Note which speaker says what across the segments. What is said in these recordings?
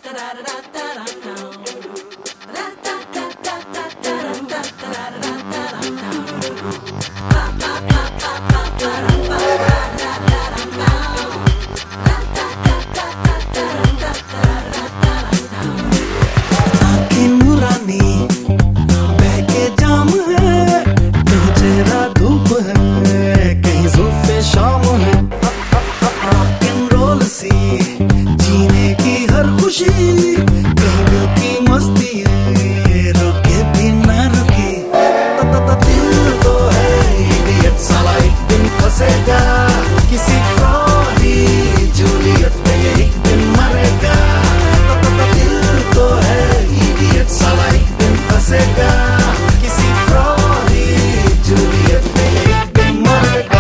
Speaker 1: जीने की हर खुशी कहीं दिल की मस्ती है, रुके भी ना रुके। दिल तो है इडियट, साला एक दिन फंसेगा किसी फ्रॉडी जूलियट में, ये एक दिन मरेगा। दिल तो है इडियट, साला एक दिन फंसेगा किसी फ्रॉडी जूलियट में, ये एक दिन मरेगा।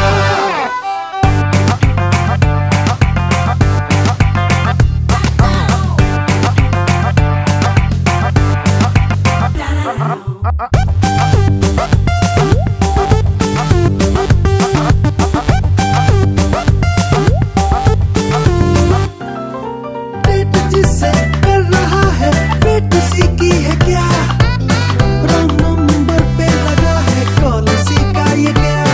Speaker 1: जिससे कर रहा है वेट उसी की है क्या, रॉन्ग नंबर पे लगा है कॉल उसी का ये क्या।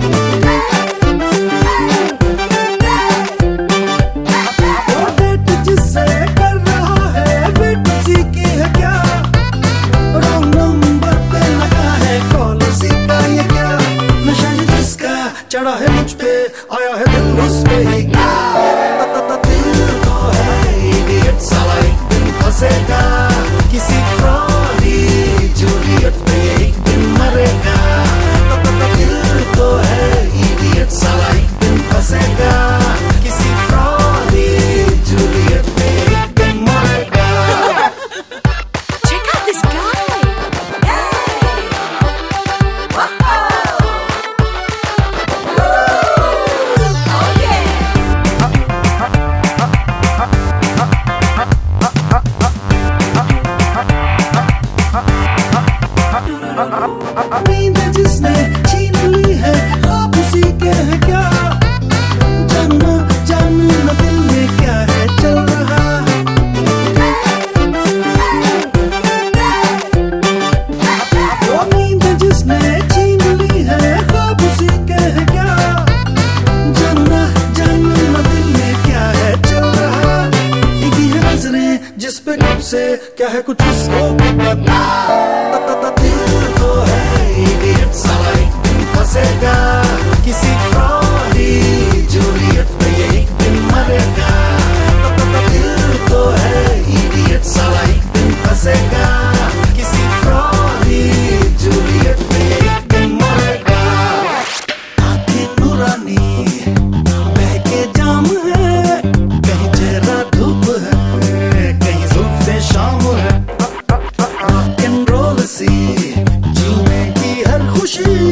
Speaker 1: डेट जिससे कर रहा है वेट उसी की है क्या, रॉन्ग नंबर पे लगा है कॉल उसी का ये क्या। नशा जिसका चढ़ा है मुझ पे, आया है दिल उस पे ही क्या। साला एक दिन फंसेगा किसी फ्रॉडी जूलियट में, एक दिन मरेगा। दिल तो है इडियट, साला एक दिन फंसेगा किसी फ्रॉडी जूलियट में, एक दिन मरेगा।
Speaker 2: Check out this guy! Hey! Whoa! Oh yeah!
Speaker 1: नींद जिसने छीन ली है ख्वाब उसी के है क्या, जानना जानना दिल में क्या है चल रहा। वो नींद जिसने छीन ली है ख्वाब उसी के है क्या, जानना जानना दिल में क्या है चल रहा। एक ही है नजरें जिस पे कब से क्या है कुछ उसको भी पता। दिल तो है इडियट, साला एक दिन फंसेगा किसी फ्रॉडी जूलियट में, ये एक दिन मरेगा। दिल तो है इडियट, साला एक दिन फंसेगा किसी फ्रॉडी जूलियट में, ये एक दिन मरेगा। आंखें नूरानी बहके जाम है, कहीं चेहरा धूप है, कहीं जुल्फे शाम है। रॉक एंड रोल सी जीने की हर खुशी